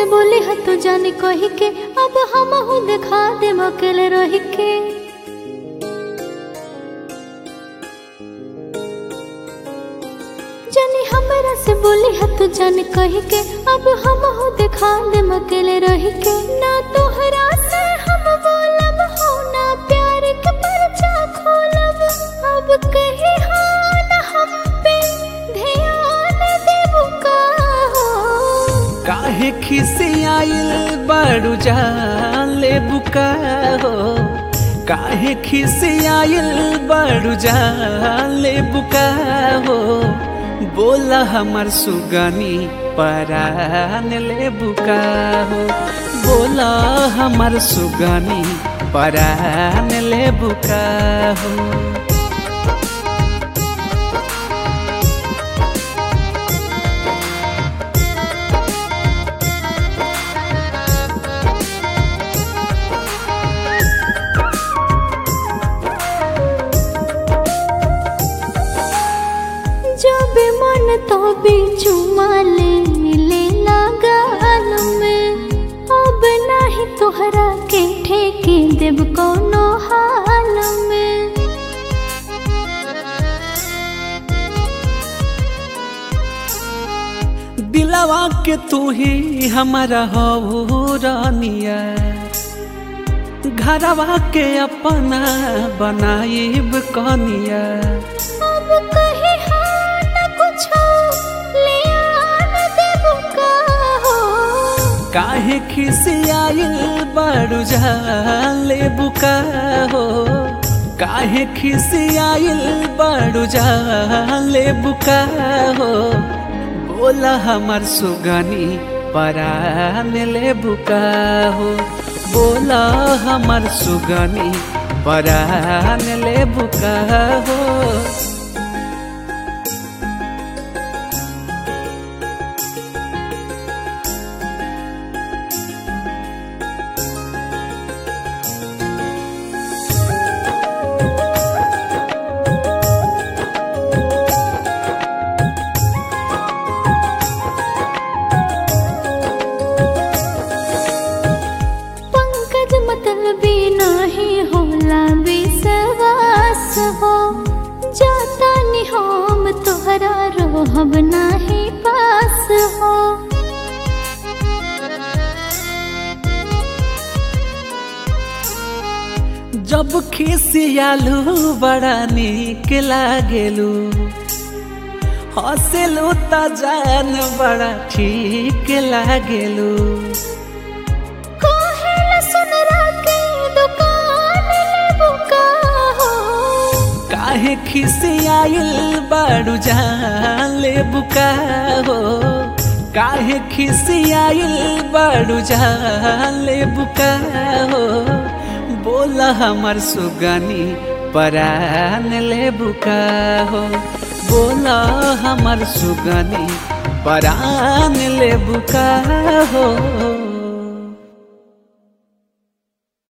से बोली ह तो जाने कही के, अब हम देखा दे अकेले रही के। जानी हमरा से बोली ह तो जाने कही के, अब हम देखा दे अकेले रही के। ना तोहरा से हम बोलब हो, ना प्यार के परचा खोलब। अब कहीं हाँ ना हम पे ध्यान देबू का हो। काहे खिसियाइल बाड़ू जान ले बुका हो। काहे खिसियाइल बाड़ू जान ले बुका हो। बोला हमर सुगनी परान ले बुका हो। बोला हमर सुगनी परान ले बुका हो। जब मन तो भी चुमा ले लगाल में। अब नाही तोहरा के ठेके देव कोनो हाल में। दिलवा के तू ही हमारा हो रानिया। घरवा के अपना बनाइब कनिया। अब कहीं हाँ न कुछ ले आन देबू का हो। काहे खिसियाइल बाड़ू जान ले बुका हो। काहे खिसियाइल बाड़ू जान ले बुका हो। बोला हमर सुगनी परान ले बुका हो। बोला हमर सुगनी परान ले बुका हो। मतलबी नहीं होला विश्वास हो। जाता नि हम तोहरा रहब नहीं पास हो। जब खिसियालू बड़ा निक लागेलू। हंसेलू त जान बड़ा ठीक लागेलू। काहे खिसियाइल बाड़ू जान ले बुका हो। काहे खिसियाइल बाड़ू जान ले बुका हो। बोला हमर सुगनी परान ले बुका हो। बोला हमर सुगनी परान ले बुका हो।